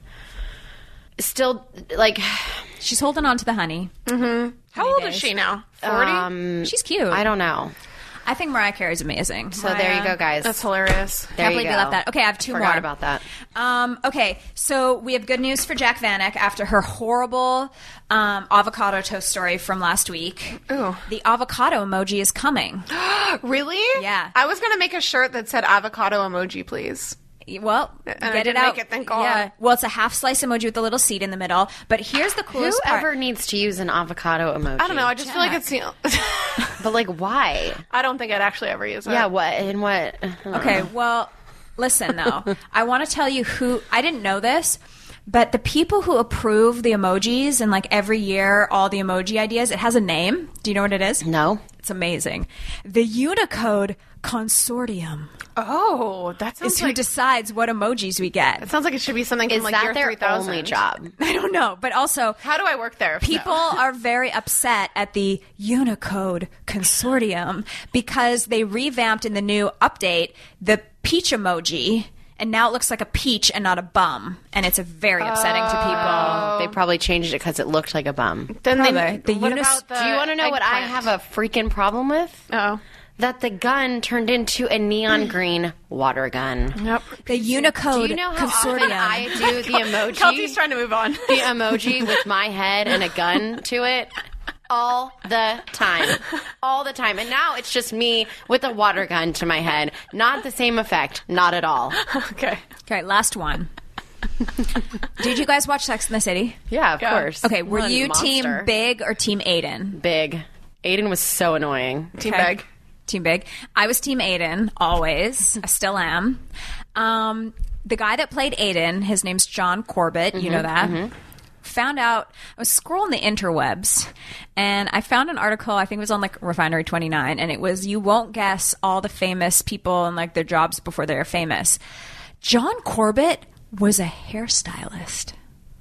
still like She's holding on to the honey. How old is she now? 40? She's cute. I don't know. I think Mariah Carey's amazing. So there you go, guys. That's hilarious. There Can't you believe go. we left that. Okay, I have two Forgot more. about that. Okay, so we have good news for Jac Vanek after her horrible avocado toast story from last week. Ooh. The avocado emoji is coming. Really? Yeah. I was going to make a shirt that said avocado emoji, please. Well, I get it didn't out. make it, thank God. Yeah. Well, it's a half slice emoji with a little seed in the middle. But here's the coolest Whoever part. needs to use an avocado emoji? I don't know. I just feel like it's... But like, why? I don't think I'd actually ever use it. Yeah. What and what? Okay, well, listen though. I want to tell you who I didn't know this, but the people who approve the emojis and like every year all the emoji ideas, it has a name. Do you know what it is? No. It's amazing. The Unicode Consortium Oh, that sounds is who like... decides what emojis we get. It sounds like it should be something from Is like that year their 3000. only job? I don't know, but also How do I work there? people are very upset at the Unicode Consortium because they revamped in the new update the peach emoji, and now it looks like a peach and not a bum, and it's very upsetting to people. They probably changed it because it looked like a bum. Then Probably. The what unis- about the Do you want to know what I eggplant? have a freaking problem with? Oh. That the gun turned into a neon green water gun. Yep. The Unicode Do you know how Consortium. often I do the emoji? Kelsey's trying to move on. The emoji with my head and a gun to it all the time. All the time. And now it's just me with a water gun to my head. Not the same effect. Not at all. Okay. Okay, last one. Did you guys watch Sex and the City? Yeah, of course. Okay, were What a you monster. team Big or team Aiden? Big? Aiden was so annoying. Team Okay. Beg. Team Big. I was team Aiden, always. I still am. The guy that played Aiden, his name's John Corbett. You know that. Found out, I was scrolling the interwebs, and I found an article, I think it was on like Refinery 29, and it was, you won't guess all the famous people and like their jobs before they're famous. John Corbett was a hairstylist.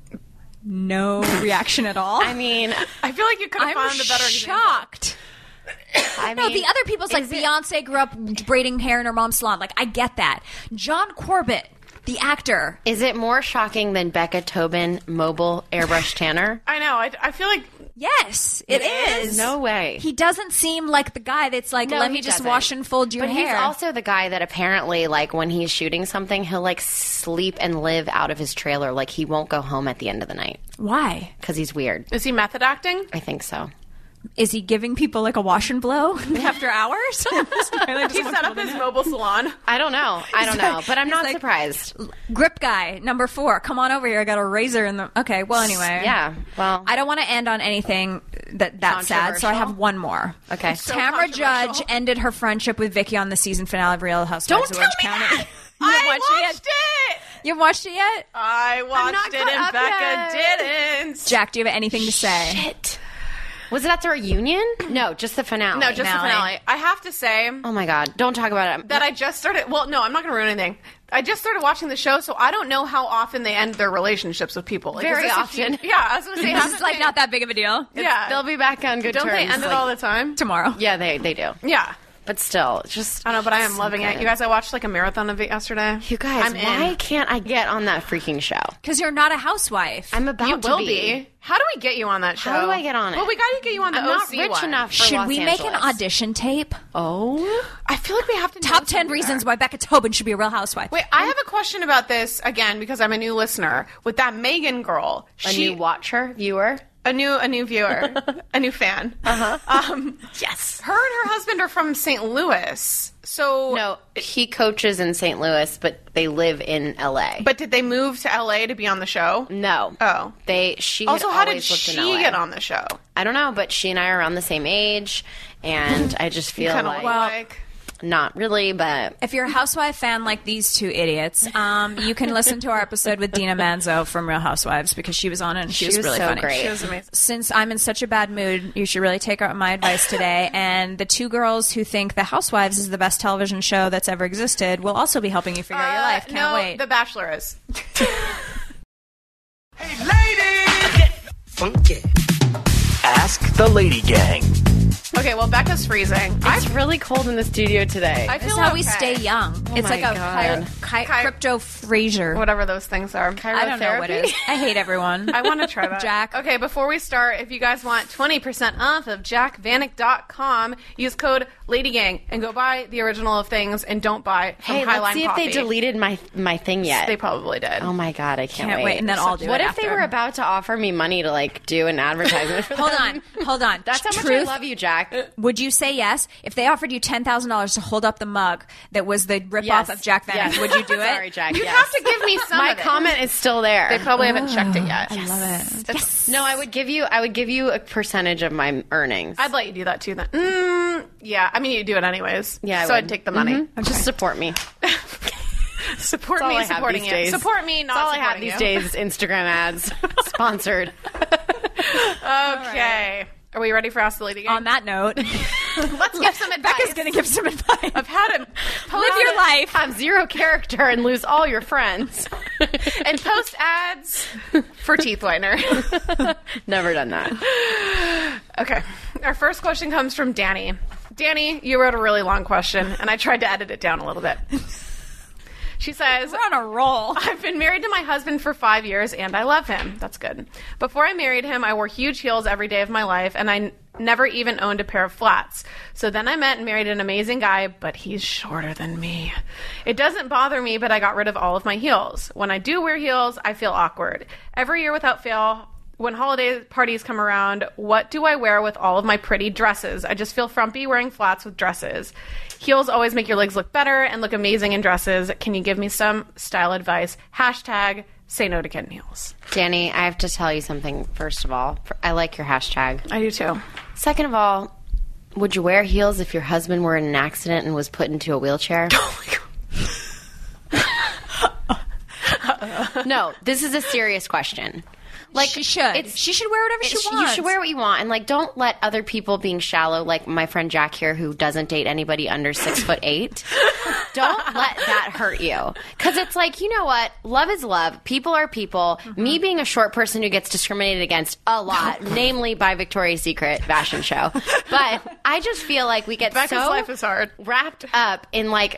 No reaction at all. I mean, I feel like you could have I'm found a better example. shocked. I No, mean, the other people's like is it- Beyonce grew up braiding hair in her mom's salon. Like, I get that. John Corbett, the actor. Is it more shocking than Becca Tobin mobile airbrush tanner? I know. I feel like Yes, it is. No way. He doesn't seem like the guy that's like, No, let he me just doesn't. wash and fold your But hair. he's also the guy that apparently, like, when he's shooting something, he'll like sleep and live out of his trailer. Like, he won't go home at the end of the night Why? because he's weird. is he method acting? I think so. Is he giving people like a wash and blow after hours? He set up his mobile salon. I don't know. I don't know. But I'm He's not like- surprised. Grip guy, number 4. Come on over here. I got a razor in the. Okay, well, anyway. Yeah. Well, I don't want to end on anything that's sad, so I have one more. okay. So Tamara controversial. Judge ended her friendship with Vicky on the season finale of Real Housewives Don't of tell Orange me County. that. You haven't I watched it yet? watched it. You haven't watched it yet? I not watched it caught and up Becca yet. didn't. Jack, do you have anything to say? Shit. Was it at the reunion? No, just the finale. No, just the finale. I have to say Oh my God. Don't talk about it. that I just started. Well, no, I'm not going to ruin anything. I just started watching the show, so I don't know how often they end their relationships with people. Like, Very is this a often. huge- yeah, I was going to say, This is like not that big of a deal. Yeah, They'll be back on good don't terms. they end it like- all the time? Tomorrow. Yeah, they do. Yeah. But still, just I don't know, but I am loving it. You guys, I watched like a marathon of it yesterday. you guys, I'm why in. can't I get on that freaking show? Because you're not a housewife. I'm about You to will be. be. How do we get you on that show? How do I get on it? Well, we got to get you on the I'm not OC rich one. enough for Should Los we make an Angeles. audition tape? Oh, I feel like we have to know Top 10 somewhere. reasons why Becca Tobin should be a Real Housewife. Wait, I have a question about this again because I'm a new listener. With that Megan girl, a new watcher, viewer. a new viewer, a new fan. Yes. Her and her husband are from St. Louis. So No, he coaches in St. Louis, but they live in LA. But did they move to LA to be on the show? No. Oh. She Also, had how did always lived she in LA. get on the show? I don't know, but she and I are around the same age, and I just feel Kind like... of like. Not really, but... If you're a Housewife fan like these two idiots, you can listen to our episode with Dina Manzo from Real Housewives because she was on it and she was really so funny. great. She was amazing. Since I'm in such a bad mood, you should really take my advice today. And the two girls who think The Housewives is the best television show that's ever existed will also be helping you figure out your life. Can't no, wait. The Bachelor is. Hey, ladies! Get funky. Ask the Lady Gang. Okay, well, Becca's freezing. It's really cold in the studio today. I This feel is how we okay. stay young. It's my like a God. crypto Frasier. Whatever those things are. I don't know what it is. I hate everyone. I want to try that. Jack. Okay, before we start, if you guys want 20% off of jackvanek.com, use code LadyGang and go buy the original of things and don't buy from Hey, Highline let's see Coffee. if they deleted my thing yet. They probably did. Oh my God, I can't wait, and then I'll do What it if they after. were about to offer me money to like do an advertisement for Hold them? on. That's how much I Truth. love you, Jack. Would you say yes? If they offered you $10,000 to hold up the mug that was the ripoff Yes. of Jack Vanek, Yes. would you do it? Sorry, Jack. You yes. have to give me some My of it. comment is still there. They probably haven't checked it yet. I love it. No, I would give you a percentage of my earnings. I'd let you do that too then. Yeah, I mean, you do it anyways. Yeah, I so would. I'd take the money. Just support me. Support That's all me I have supporting these you. days. Support me, not That's all I have supporting these you. days. Instagram ads, sponsored. Okay. Are we ready for Ask the Lady Gang? On that note, Let's give some advice Becca's going to give some advice. of how to Live your life. Have zero character and lose all your friends. and post ads for teeth whitener. Never done that. Okay. Our first question comes from Danny. Danny, you wrote a really long question, and I tried to edit it down a little bit. She says, We're on a roll. I've been married to my husband for 5 years, and I love him. That's good. Before I married him, I wore huge heels every day of my life, and I never even owned a pair of flats. So then I met and married an amazing guy, but he's shorter than me. It doesn't bother me, but I got rid of all of my heels. When I do wear heels, I feel awkward. Every year without fail, when holiday parties come around, what do I wear with all of my pretty dresses? I just feel frumpy wearing flats with dresses. Heels always make your legs look better and look amazing in dresses. Can you give me some style advice? Hashtag say no to kitten heels. Danny, I have to tell you something, first of all. I like your hashtag. I do too. Second of all, would you wear heels if your husband were in an accident and was put into a wheelchair? Oh my God. No, this is a serious question. Like She should. She should wear whatever she wants. You should wear what you want, and like, don't let other people being shallow, like my friend Jack here, who doesn't date anybody under 6'8". Don't let that hurt you, because it's like, you know what? Love is love. People are people. Me being a short person who gets discriminated against a lot, namely by Victoria's Secret fashion show, but I just feel like we get Becca's so life is hard. wrapped up in like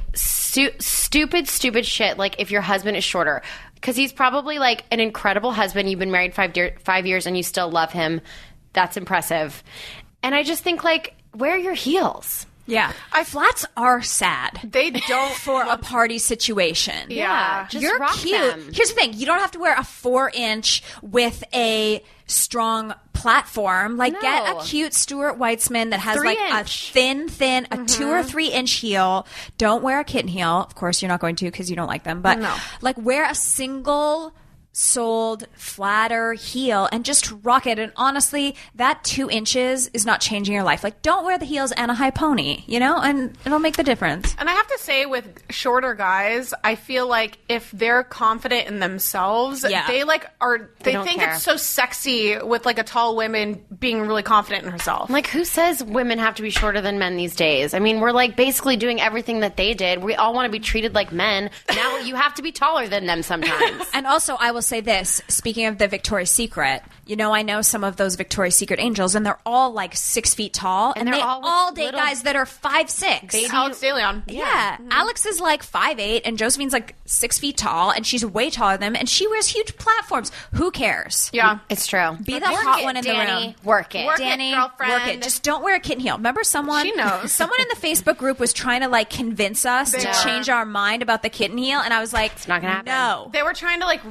stupid shit. Like if your husband is shorter. Because he's probably like an incredible husband. You've been married 5 years and you still love him. That's impressive. And I just think, like, wear your heels. Yeah. Flats are sad. They don't For a party situation. Yeah. Just You're rock cute. them. Here's the thing. You don't have to wear a 4-inch with a strong platform. Like, No. get a cute Stuart Weitzman that has like a 3-inch. thin, a 2 or 3 inch heel. Don't wear a kitten heel. Of course, you're not going to because you don't like them. But like, wear a single soled flatter heel and just rock it. And honestly, that 2 inches is not changing your life. Like, don't wear the heels and a high pony, you know, and it'll make the difference. And I have to say, with shorter guys, I feel like if they're confident in themselves, Yeah. they like are. They don't think care. it's so sexy with like a tall woman being really confident in herself. Like, who says women have to be shorter than men these days? I mean, we're like basically doing everything that they did. We all want to be treated like men. Now you have to be taller than them sometimes. And also, I will say this, speaking of the Victoria's Secret, you know, I know some of those Victoria's Secret angels, and they're all like 6 feet tall, and they're they all with all date little guys that are 5'6". Alex De Leon. Yeah. Alex is like 5'8", and Josephine's like 6 feet tall, and she's way taller than him, and she wears huge platforms. Who cares? Yeah. It's true. Be the hot one in Danny. the room. Work it. Work it, Danny, girlfriend. work it. Just don't wear a kitten heel. Remember someone? She knows. Someone in the Facebook group was trying to like convince us to were. change our mind about the kitten heel, and I was like, It's not gonna happen. No. They were trying to like really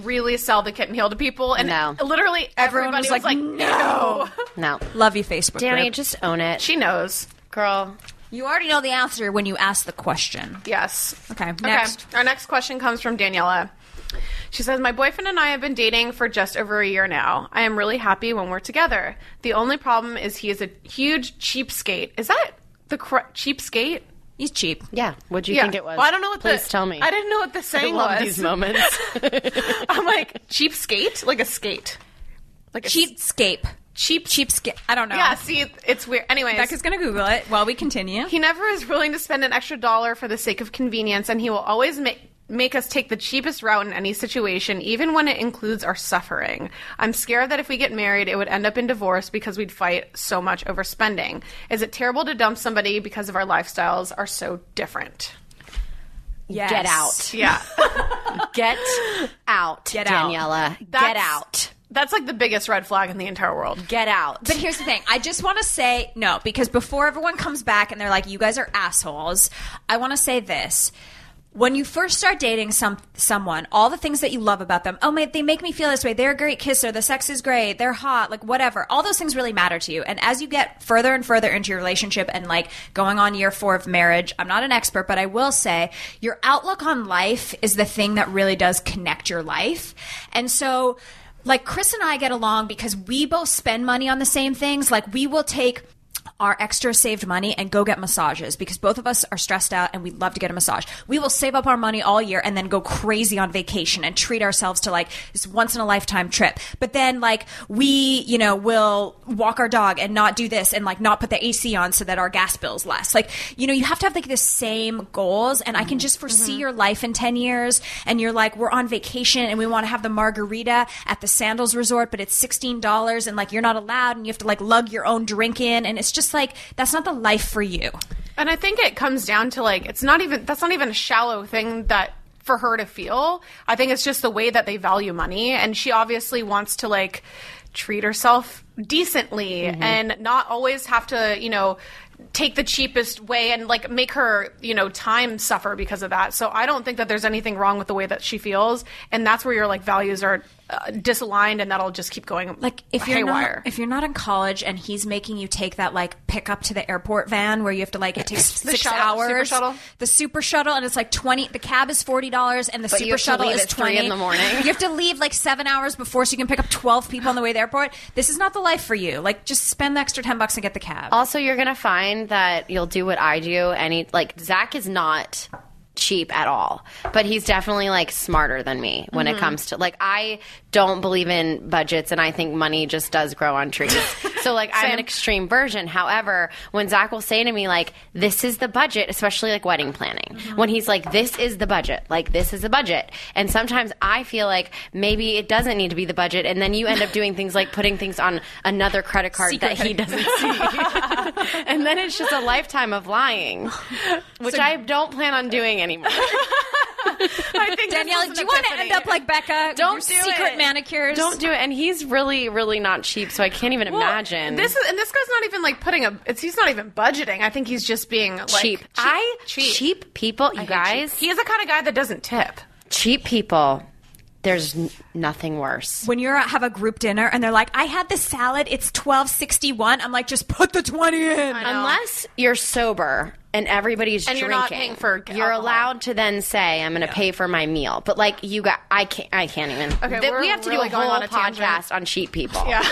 sell the Kitten Heel to people, and No. literally Everyone everybody was like, no. No. Love you, Facebook Danny, group. just own it. She knows. Girl. You already know the answer when you ask the question. Yes. Okay, next. Okay. Our next question comes from Daniela. She says, my boyfriend and I have been dating for just over a year now. I am really happy when we're together. The only problem is he is a huge cheapskate. Is that the cheapskate? He's cheap. Yeah. What'd you think it was? Well, I don't know what Please tell me. I didn't know what the I saying love was. these moments. I'm like, cheapskate? Like a skate. Like a Cheapscape. Cheapskate. I don't know. Yeah, see, it's weird. Anyways. Becca's going to Google it while we continue. He never is willing to spend an extra dollar for the sake of convenience, and he will always make us take the cheapest route in any situation, even when it includes our suffering. I'm scared that if we get married, it would end up in divorce because we'd fight so much over spending. Is it terrible to dump somebody because of our lifestyles are so different? Yes. Get out. Yeah. Get out, Get out. Daniela. Get That's- out. That's like the biggest red flag in the entire world. Get out. But here's the thing. I just want to say no, because before everyone comes back and they're like, you guys are assholes, I want to say this. When you first start dating someone, all the things that you love about them, they make me feel this way. They're a great kisser. The sex is great. They're hot. Like, whatever. All those things really matter to you. And as you get further and further into your relationship and, like, going on year 4 of marriage, I'm not an expert, but I will say your outlook on life is the thing that really does connect your life. And so, like, Chris and I get along because we both spend money on the same things. Like, we will take our extra saved money and go get massages because both of us are stressed out and we love to get a massage. We will save up our money all year and then go crazy on vacation and treat ourselves to like this once in a lifetime trip. But then like we, will walk our dog and not do this and like not put the AC on so that our gas bill's less. Like, you have to have like the same goals, and I can just foresee your life in 10 years and you're like, we're on vacation and we want to have the margarita at the Sandals Resort, but it's $16 and like you're not allowed and you have to like lug your own drink in, and it's just like, that's not the life for you. And I think it comes down to like, that's not even a shallow thing that for her to feel. I think it's just the way that they value money. And she obviously wants to like treat herself decently and not always have to, take the cheapest way and like make her, time suffer because of that. So I don't think that there's anything wrong with the way that she feels. And that's where your like values are disaligned, and that'll just keep going like if haywire. You're not in college and he's making you take that like pick up to the airport van where you have to like it takes 6 hours, super shuttle? The super shuttle, and it's like 20. The cab is $40 and the But you super have to shuttle leave is at 3 $20 in the morning. You have to leave like 7 hours before so you can pick up 12 people on the way to the airport. This is not the life for you. Like, just spend the extra $10 and get the cab. Also, you're going to find that you'll do what I do. Zach is not cheap at all, but he's definitely like smarter than me when it comes to like, I don't believe in budgets and I think money just does grow on trees. So like I'm an extreme version. However, when Zach will say to me like, this is the budget, especially like wedding planning, when he's like, this is the budget, like this is the budget. And sometimes I feel like maybe it doesn't need to be the budget. And then you end up doing things like putting things on another credit card that he doesn't see. And then it's just a lifetime of lying, which I don't plan on doing anymore. I think Danielle, do you want to end up like Becca? Don't Your do secret it. manicures. Don't do it. And he's really, really not cheap, so I can't even imagine. This guy's not even like he's not even budgeting. I think he's just being like cheap. Cheap people, you guys. He is the kind of guy that doesn't tip. Cheap people. There's nothing worse. When you have a group dinner and they're like, I had the salad, it's $12.61. I'm like, just put the 20 in. Unless you're sober and everybody's And drinking, you're not paying for you're alcohol. allowed to then say, I'm going to pay for my meal. But like I can't even. Okay, we have to really do a going whole on a tangent. podcast on cheap people. Yeah.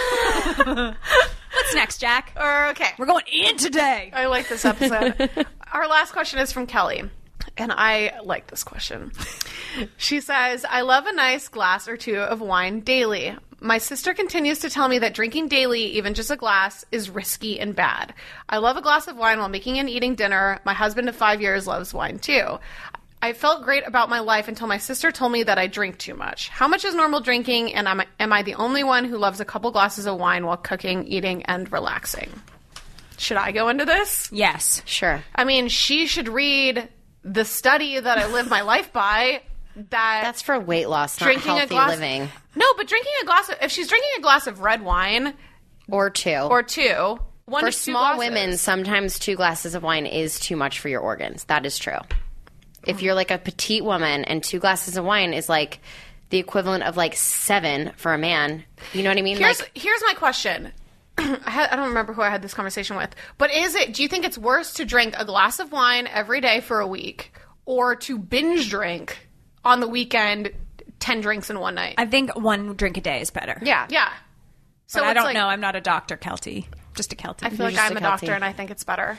What's next, Jack? Okay. We're going in today. I like this episode. Our last question is from Kelly, and I like this question. She says, I love a nice glass or two of wine daily. My sister continues to tell me that drinking daily, even just a glass, is risky and bad. I love a glass of wine while making and eating dinner. My husband of 5 years loves wine too. I felt great about my life until my sister told me that I drink too much. How much is normal drinking, and am I the only one who loves a couple glasses of wine while cooking, eating, and relaxing? Should I go into this? Yes. Sure. I mean, she should read the study that I live my life by. That's for weight loss, not drinking healthy a glass, living. No, but drinking a glass if she's drinking a glass of red wine Or two. or two, one For to two small glasses. women, sometimes 2 glasses of wine is too much for your organs. That is true. If you're like a petite woman and 2 glasses of wine is like, the equivalent of like 7 for a man. You know what I mean? Here's my question. I don't remember who I had this conversation with, but do you think it's worse to drink a glass of wine every day for a week or to binge drink on the weekend 10 drinks in one night? I think 1 drink a day is better. Yeah. So But I it's don't like, know. I'm not a doctor, Kelty. Just a Kelty. I feel like just I'm a a doctor Kelty. and I think it's better.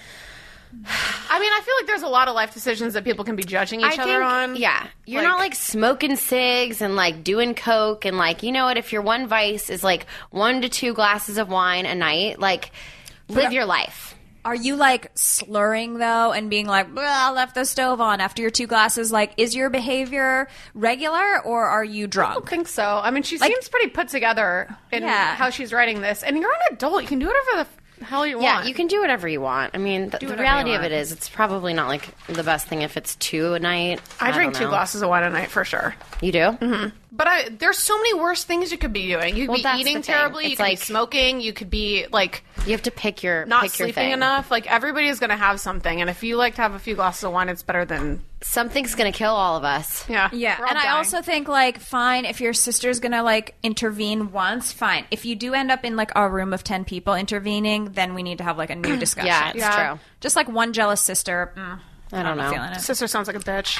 I mean, I feel like there's a lot of life decisions that people can be judging each other on. Yeah. You're Like- not like smoking cigs and like doing coke and like, you know what, if your one vice is like 1 to 2 glasses of wine a night, like live your life. Are you like slurring though and being like, I left the stove on after your 2 glasses? Like, is your behavior regular or are you I don't drunk? think so. I mean, she seems pretty put together in Yeah. how she's writing this. And you're an adult. You can do whatever the hell you Yeah, want. you can do whatever you want. I mean, the whatever reality you of it want. is it's probably not like the best thing if it's 2 a night. I drink don't 2 know. glasses of wine a night for sure. You do? Mm-hmm. But there's so many worse things you could be doing. You could Well, be that's eating the thing. terribly. You It's could be like- smoking. You could be like You have to pick your not pick your sleeping thing. enough. Like everybody's going to have something. And if you like to have a few glasses of wine, it's better than Something's going to kill all of us. yeah. Yeah, we're all and I dying. also think like, fine, if your sister's gonna like intervene once, fine. If you do end up in like a room of 10 people intervening, then we need to have like a new discussion. Yeah, it's Yeah. true. Just like one jealous sister. I don't know. Feeling it. Sister sounds like a bitch.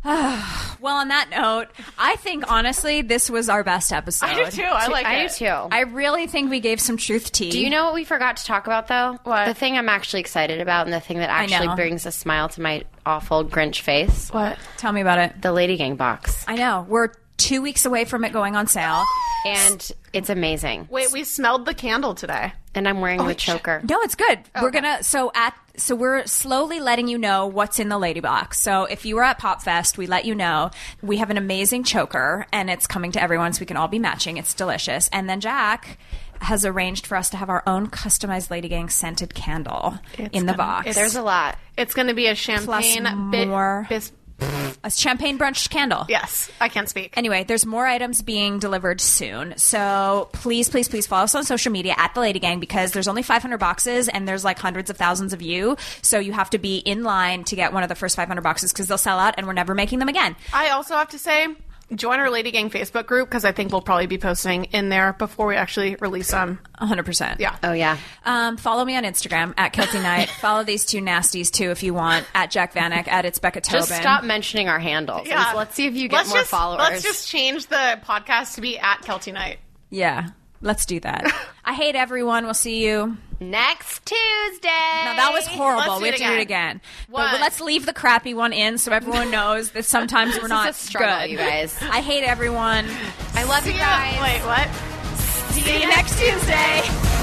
Well, on that note, I think honestly this was our best episode. I do too. I like I it. do too. I really think we gave some truth tea. Do you know what we forgot to talk about, though? What? The thing I'm actually excited about and the thing that actually know. brings a smile to my awful Grinch face. What? Tell me about it. The Lady Gang box. I know. We're 2 weeks away from it going on sale. And it's amazing. Wait, we smelled the candle today. And I'm wearing the choker. No, it's good. We're gonna so we're slowly letting you know what's in the lady box. So if you were at Pop Fest, we let you know we have an amazing choker and it's coming to everyone so we can all be matching. It's delicious. And then Jack has arranged for us to have our own customized Lady Gang scented candle in the box. There's a lot. It's going to be a champagne more. A champagne brunch candle. Yes, I can't speak. Anyway, there's more items being delivered soon. So please, please, please follow us on social media at The Lady Gang because there's only 500 boxes and there's like hundreds of thousands of you. So you have to be in line to get one of the first 500 boxes because they'll sell out and we're never making them again. I also have to say, join our Lady Gang Facebook group because I think we'll probably be posting in there before we actually release them. 100%. Yeah. Oh, yeah. Follow me on Instagram at Kelty Knight. Follow these 2 nasties too if you want at Jack Vanek at It's Becca Tobin. Just stop mentioning our handles. Yeah. Let's see if you get more followers. Let's just change the podcast to be at Kelty Knight. Yeah, let's do that. I hate everyone. We'll see you. Next Tuesday. Now that was horrible. Let's do We have it to do it again. again. What? But let's leave the crappy one in so everyone knows that sometimes we're not This is a struggle, good. you guys. I hate everyone. I love you See guys. ya. Wait, what? See you next Tuesday.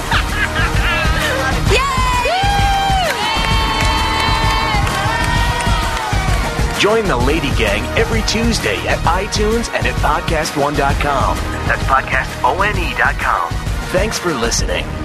Join the Lady Gang every Tuesday at iTunes and at podcast1.com. That's podcastone.com. Thanks for listening.